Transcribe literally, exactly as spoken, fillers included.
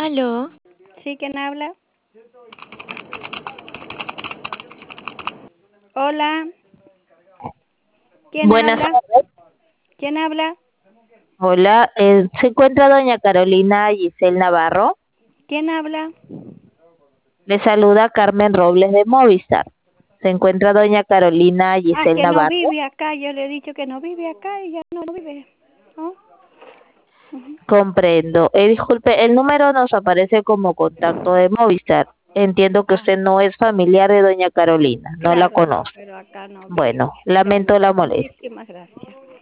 Aló, ¿Sí? ¿Quién habla? Hola. ¿Quién Buenas habla? tardes. ¿Quién habla? Hola, eh, ¿se encuentra doña Carolina Giselle Navarro? ¿Quién habla? Le saluda Carmen Robles de Movistar. ¿Se encuentra doña Carolina Ah, Giselle que no Navarro? vive acá. Yo le he dicho que no vive acá y ya no vive. ¿No? Comprendo. Eh, disculpe, el número nos aparece como contacto de Movistar. Entiendo que Ah, usted no es familiar de doña Carolina, no la claro, no, conoce. pero acá no vive. Bueno, Claro, lamento la molestia. muchísimas gracias.